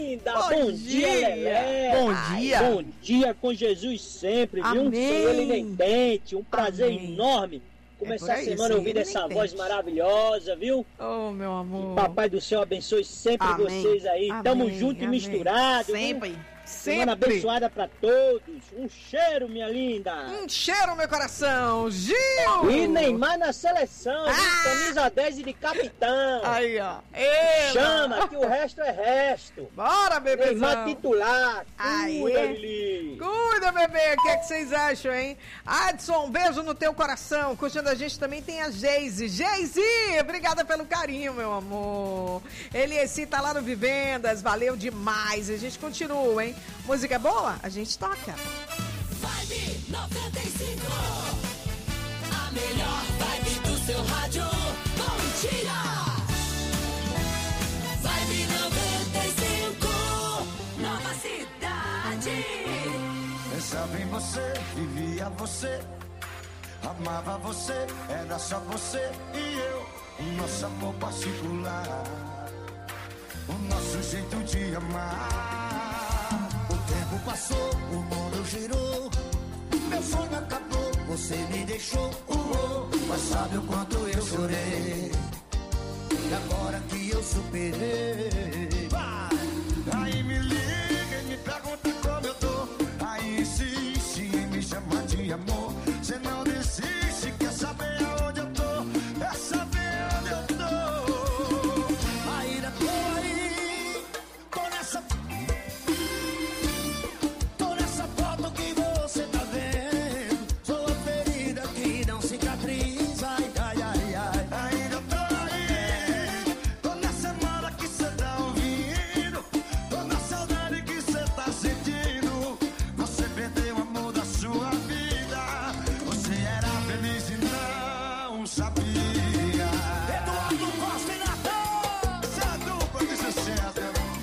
linda! Bom dia, Lelé! Bom dia! Bom dia com Jesus sempre, viu? Amém. Sem ele nem tente, um prazer enorme começar a semana ouvindo essa voz maravilhosa, viu? Oh, meu amor! Papai do céu abençoe sempre Amém. vocês aí. Tamo Amém, junto e amém. misturado. Sempre. Viu? Semana Sempre. abençoada pra todos. Um cheiro, minha linda. Um cheiro, meu coração. Gil! E Neymar na seleção, viu? Camisa 10 e de capitão. Aí, ó. Chama, que o resto é resto. Bora, bebezão. Neymar titular. Aí. Cuida, Lili. Cuida, bebê. O que é que vocês acham, hein? Adson, um beijo no teu coração. Curtindo a gente também tem a Geise. Geise, obrigada pelo carinho, meu amor. Eliesi tá lá no Vivendas. Valeu demais. A gente continua, hein? Música boa? A gente toca. Vibe 95. A melhor vibe do seu rádio. Bom dia. Vibe 95. Nova cidade. Pensava em você, vivia você, amava você, era só você e eu. O nosso amor particular, o nosso jeito de amar. O tempo passou, o mundo girou, meu sonho acabou, você me deixou. Mas sabe o quanto eu chorei, e agora que eu superei. Aí me liga e me pergunta como eu tô. Aí insiste em me chamar de amor. Você não desiste, quer saber aonde eu tô? É saber onde eu tô. Ainda tô aí, tô nessa foto que você tá vendo. Sou a ferida que não cicatriza. Ai, ai, ai, ai. Ainda tô aí, tô na semana que cê tá ouvindo, tô na saudade que cê tá sentindo. Você perdeu o amor da sua vida, você era feliz e não sabia. Eduardo Costa e Natan, essa é a dupla de sucesso.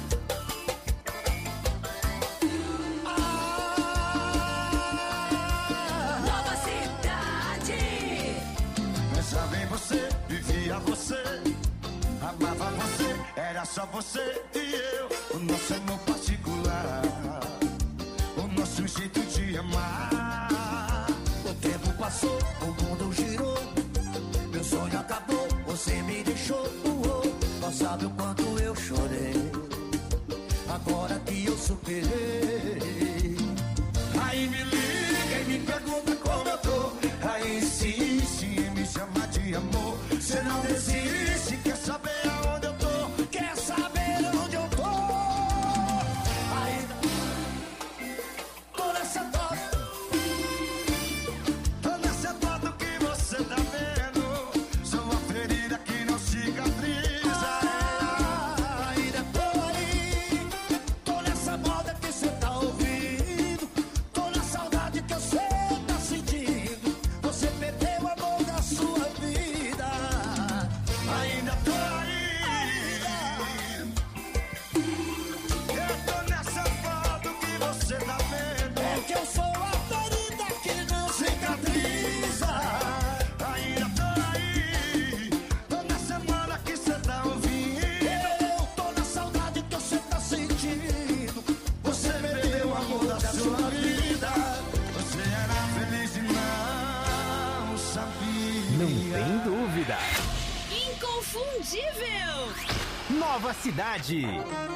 Nova cidade. Pensava em você, vivia você, amava você, era só você e eu. O nosso amor particular, o nosso jeito de amar. o tempo passou, o mundo girou, meu sonho acabou, você me deixou. Mas sabe o quanto eu chorei, agora que eu superei. Aí me liga e me pergunta como eu tô. Aí insiste em me chamar de amor. Você não desiste, quer saber aonde eu tô? Quer saber onde eu tô? Ainda tô nessa foto, tô nessa foto que você tá vendo. Sou uma ferida que não cicatriza. ainda tô aí, tô nessa moda que cê tá ouvindo, tô na saudade que você tá sentindo. Você perdeu o amor da sua vida. Ainda tô aí. Eu tô nessa foto que você tá vendo. É que eu sou a ferida que não cicatriza. Ainda tô aí. Tô na semana que cê tá ouvindo. Eu tô na saudade que você tá sentindo. Você perdeu o amor da sua vida. Você era feliz e não sabia. Não tem dúvida. Inconfundível. Nova cidade.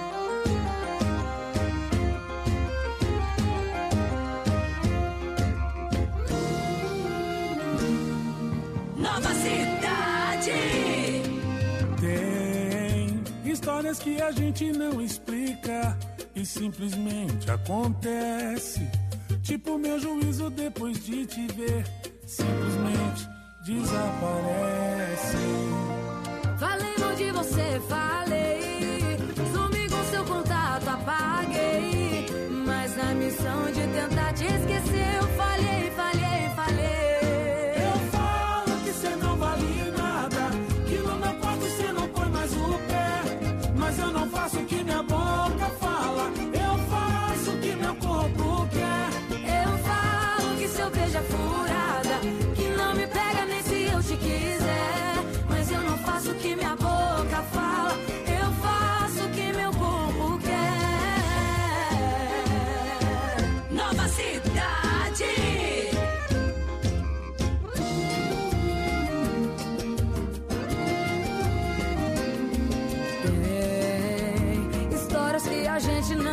Nova cidade. Tem histórias que a gente não explica e simplesmente acontece. Tipo meu juízo depois de te ver, simplesmente desaparece. Falei mal de você, falei. Sumi com seu contato, apaguei. Mas na missão de tentar te esquecer, eu falhei, falhei, falhei. Eu falo que cê não vale nada, que no meu quarto cê não põe mais o pé. Mas eu não faço o que minha boca fala, eu faço o que meu corpo quer. Eu falo que seu beijo é furada, que não me pega nem se eu te quiser. Mas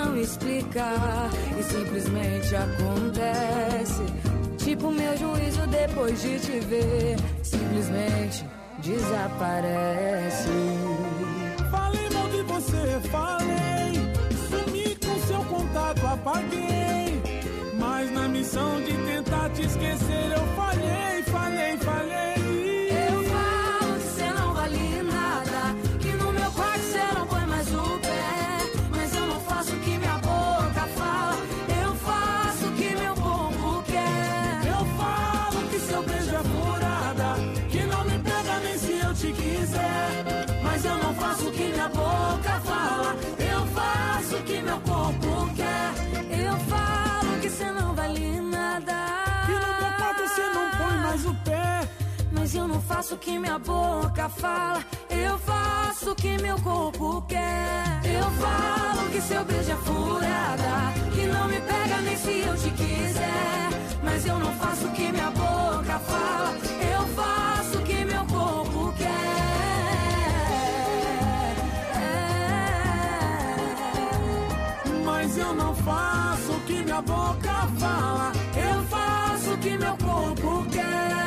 não explicar e simplesmente acontece. Tipo meu juízo depois de te ver, simplesmente desaparece. Falei mal de você, falei. Sumi com seu contato, apaguei. Mas na missão de tentar te esquecer eu falhei, falhei, falhei. Eu falo que cê não vale nada, que no meu quarto cê não põe mais o pé. Mas eu não faço o que minha boca fala, eu faço o que meu corpo quer. Eu falo que seu beijo é furada, que não me pega nem se eu te quiser. Mas eu não faço o que minha boca fala, eu faço o que meu corpo quer. Eu falo que cê não vale nada, que no meu quarto cê não põe mais o pé. mas eu não faço o que minha boca fala, eu faço o que meu corpo quer. Eu falo que seu beijo é furada, que não me pega nem se eu te quiser. Mas eu não faço o que minha boca fala, eu faço o que meu corpo quer. Mas eu não faço o que minha boca fala, eu faço o que meu corpo quer.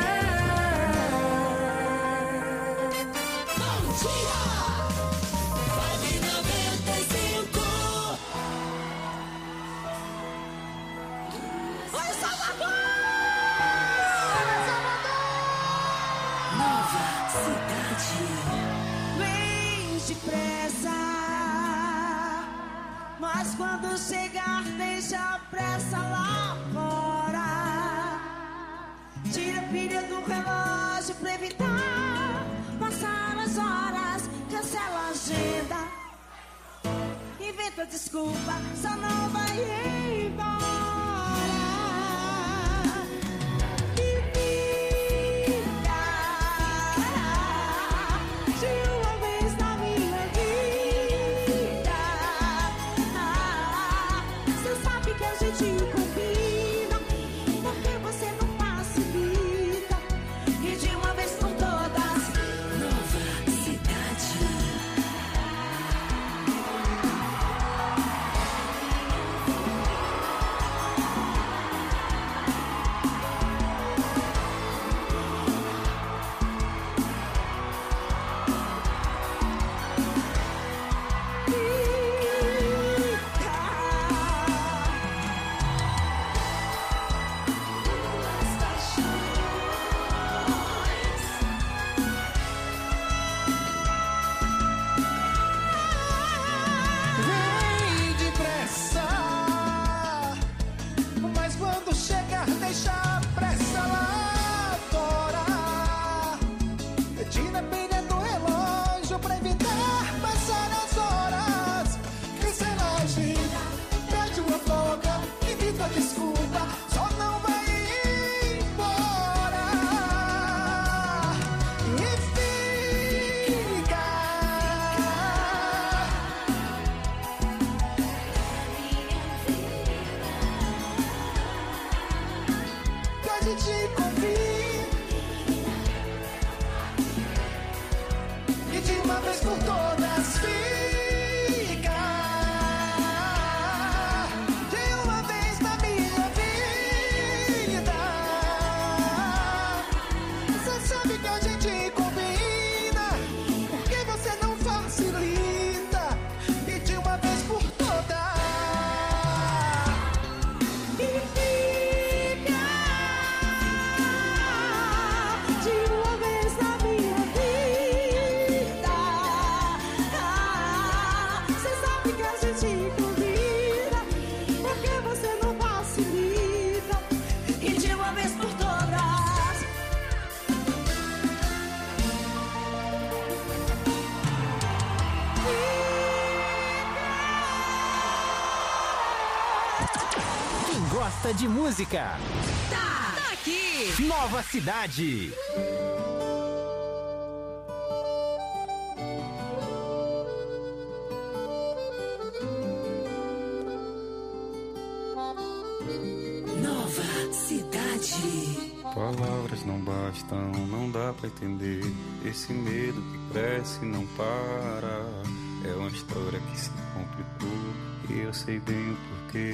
Bom dia! Vibe 95. Oi, Salvador! Nova cidade. Vem depressa, mas quando chegar deixa a pressa lá fora. Tira a pilha do relógio pra evitar passar as horas. Cancela a agenda, inventa desculpa, só não vai embora. E fica de uma vez na minha vida. Você sabe que a gente combina, porque você não facilita. E de uma vez por todas, Nova cidade. Vem depressa, mas quando chegar deixa a pressa lá fora. Tira a pilha do relógio pra evitar passar as horas. Cancela a agenda, pede uma folga, evita desculpa, só não vai embora. E fica que a gente combina e de uma vez por todas fica de uma vez na minha vida. Você sabe que a gente combina, porque você não facilita. E de uma vez por todas e fica de uma vez na minha vida. Você sabe que a gente combina, porque você não facilita. E de uma vez por todas. Quem gosta de música, Tá aqui. Nova Cidade. Nova cidade. Palavras não bastam, não dá pra entender. Esse medo que cresce e não para. É uma história que se complicou e e eu sei bem o porquê.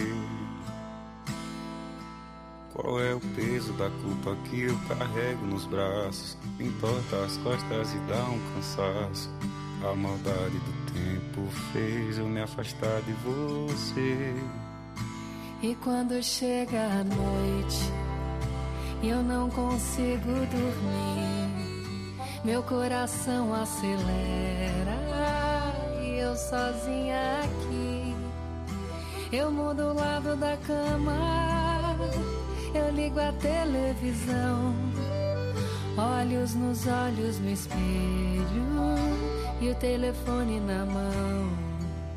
Qual é o peso da culpa que eu carrego nos braços? Entorta as costas e dá um cansaço. A maldade do tempo fez eu me afastar de você. E quando chega a noite e eu não consigo dormir, meu coração acelera e eu sozinha aqui. Eu mudo o lado da cama, eu ligo a televisão, olhos nos olhos no espelho e o telefone na mão.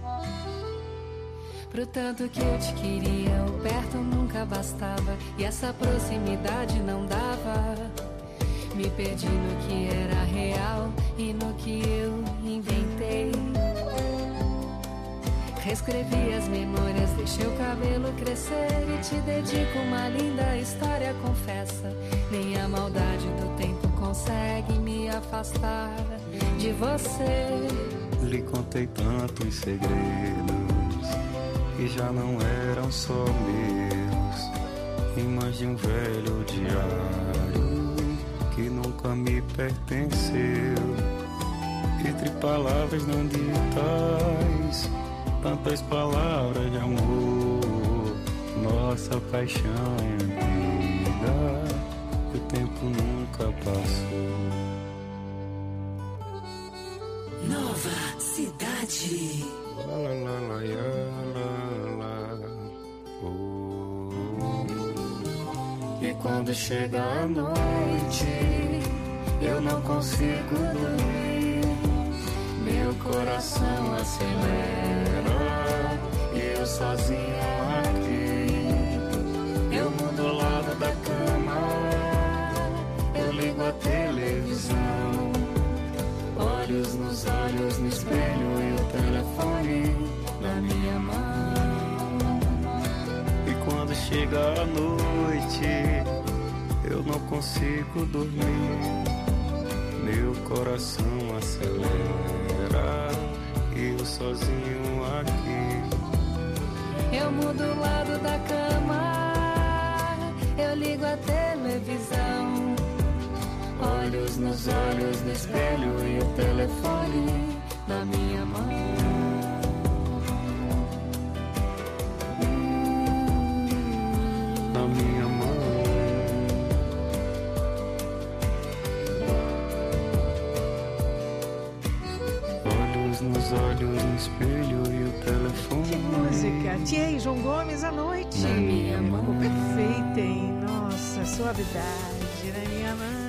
Pro tanto que eu te queria, o perto nunca bastava e essa proximidade não dava. Me perdi no que era real e no que eu inventei. Reescrevi as memórias, deixei o cabelo crescer e te dedico uma linda história, confessa. Nem a maldade do tempo consegue me afastar de você. Lhe contei tantos segredos que já não eram só meus, em mais de um velho diário que nunca me pertenceu. Entre palavras não ditas, tantas palavras de amor, nossa paixão é antiga, o tempo nunca passou. Nova Cidade. La, la, la, la, la, la, oh. E quando chega a noite, eu não consigo dormir, meu coração acelera e eu sozinho aqui. Eu mudo o lado da cama, eu ligo a televisão, olhos nos olhos no espelho e o telefone na minha mão. E quando chega a noite, eu não consigo dormir, meu coração acelera e eu sozinho aqui. Eu mudo o lado da cama, eu ligo a televisão, olhos nos olhos no espelho e o telefone na minha mão. Na minha mão. Olhos nos olhos no espelho e o telefone. Que música! Tia e João Gomes à noite. Na minha mão. Ficou perfeita, hein? Nossa, suavidade na minha mão.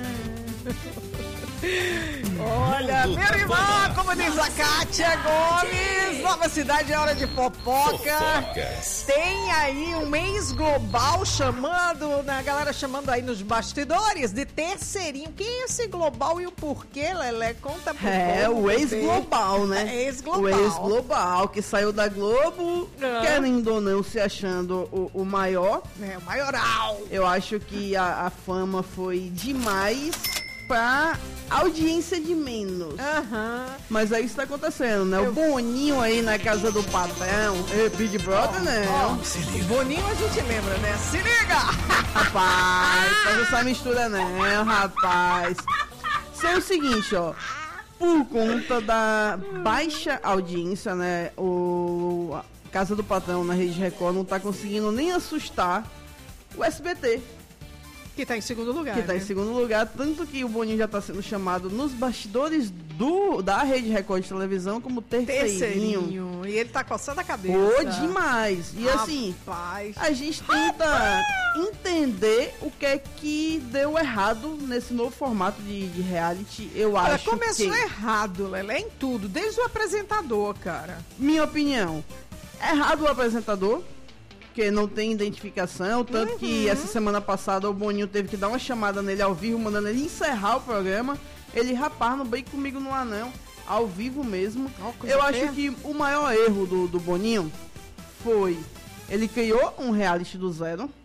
Olha, meu irmão, como diz a Kátia Gomes, Nova Cidade é hora de fofoca. Fofocas. Tem aí um mês global chamando, né, a galera chamando aí nos bastidores de terceirinho. Quem é esse global e o porquê, Lelé? Conta pro povo, o ex-global, né? É, ex-global. O ex-global, que saiu da Globo, querendo ou não, se achando o maior. É, o maioral. Eu acho que a fama foi demais pra audiência de menos. Mas aí isso tá acontecendo, né? O Boninho aí na casa do patrão. Big Brother, né? O Boninho a gente lembra, né? Se liga! Rapaz, faz essa mistura não, rapaz. Isso é o seguinte, ó. Por conta da baixa audiência, né? A Casa do Patrão na Rede Record não tá conseguindo nem assustar o SBT. Que tá em segundo lugar. Que tá em segundo lugar, tanto que o Boninho já tá sendo chamado nos bastidores da Rede Record de televisão como terceirinho. E ele tá coçando a cabeça. Pô, demais. E assim, a gente tenta entender o que é que deu errado nesse novo formato de reality. Eu acho que começou errado, Lelé, em tudo, desde o apresentador, cara. Minha opinião, errado o apresentador, porque não tem identificação, tanto que essa semana passada o Boninho teve que dar uma chamada nele ao vivo, mandando ele encerrar o programa. Ele, rapaz, não bem comigo no anão, ao vivo mesmo. Eu acho que o maior erro do Boninho foi, ele criou um reality do zero,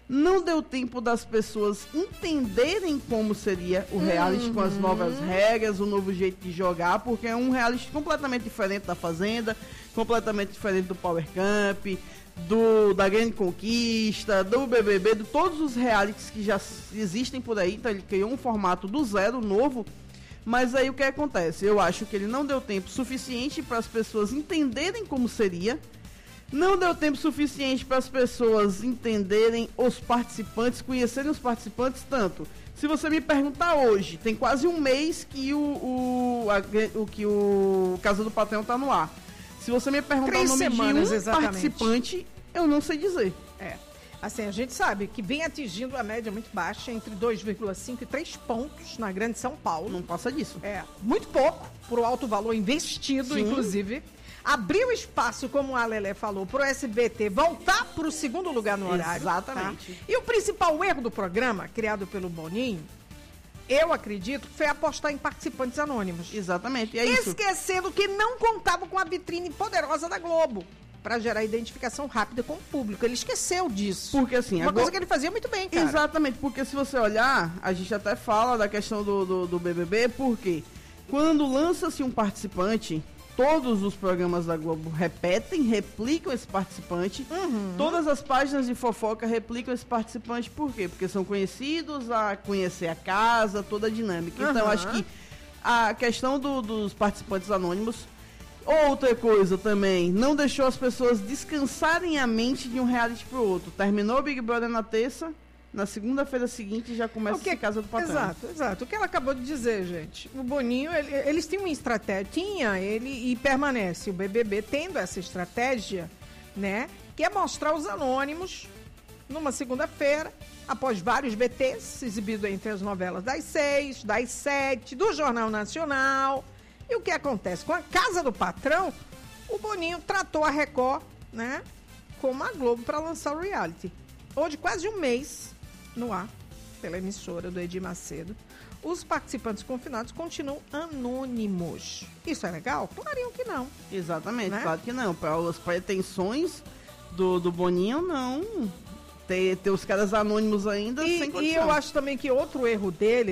Não deu tempo das pessoas entenderem como seria o reality com as novas regras, o novo jeito de jogar, porque é um reality completamente diferente da Fazenda, completamente diferente do Power Camp, da Grande Conquista, do BBB, de todos os realities que já existem por aí. Então ele criou um formato do zero, novo. Mas aí o que acontece? Eu acho que ele não deu tempo suficiente para as pessoas entenderem como seria. Não deu tempo suficiente para as pessoas entenderem os participantes, conhecerem os participantes tanto. Se você me perguntar hoje, tem quase um mês que o Casa do Patrão tá no ar. Se você me perguntar o nome de um participante, eu não sei dizer. Assim, a gente sabe que vem atingindo a média muito baixa, entre 2,5 e 3 pontos na Grande São Paulo. Não passa disso. Muito pouco, por alto valor investido, Sim. Inclusive. Abriu espaço, como a Lelé falou, para o SBT voltar para o segundo lugar no horário. Exatamente. Tá? E o principal erro do programa, criado pelo Boninho, eu acredito que foi apostar em participantes anônimos. Exatamente, é isso. Esquecendo que não contava com a vitrine poderosa da Globo para gerar identificação rápida com o público. Ele esqueceu disso. Porque assim... Uma coisa que ele fazia muito bem, cara. Exatamente, porque se você olhar, a gente até fala da questão do BBB, porque quando lança-se um participante... Todos os programas da Globo replicam esse participante. Todas as páginas de fofoca replicam esse participante. Por quê? Porque são conhecidos a conhecer a casa, toda a dinâmica. Então, acho que a questão dos participantes anônimos... Outra coisa também, não deixou as pessoas descansarem a mente de um reality pro outro. Terminou o Big Brother na terça... Na segunda-feira seguinte já começa a Casa do Patrão. Exato. O que ela acabou de dizer, gente. O Boninho, eles tinham uma estratégia, e permanece o BBB tendo essa estratégia, né? Que é mostrar os anônimos numa segunda-feira, após vários BTs, exibidos entre as novelas das 6, das 7, do Jornal Nacional. E o que acontece? Com a Casa do Patrão, o Boninho tratou a Record, né? Como a Globo para lançar o reality. Hoje, quase um mês no ar, pela emissora do Edir Macedo, os participantes confinados continuam anônimos. Isso é legal? Claro que não. Exatamente, né? Claro que não. Para as pretensões do Boninho, não. Ter os caras anônimos ainda sem condição. E eu acho também que outro erro dele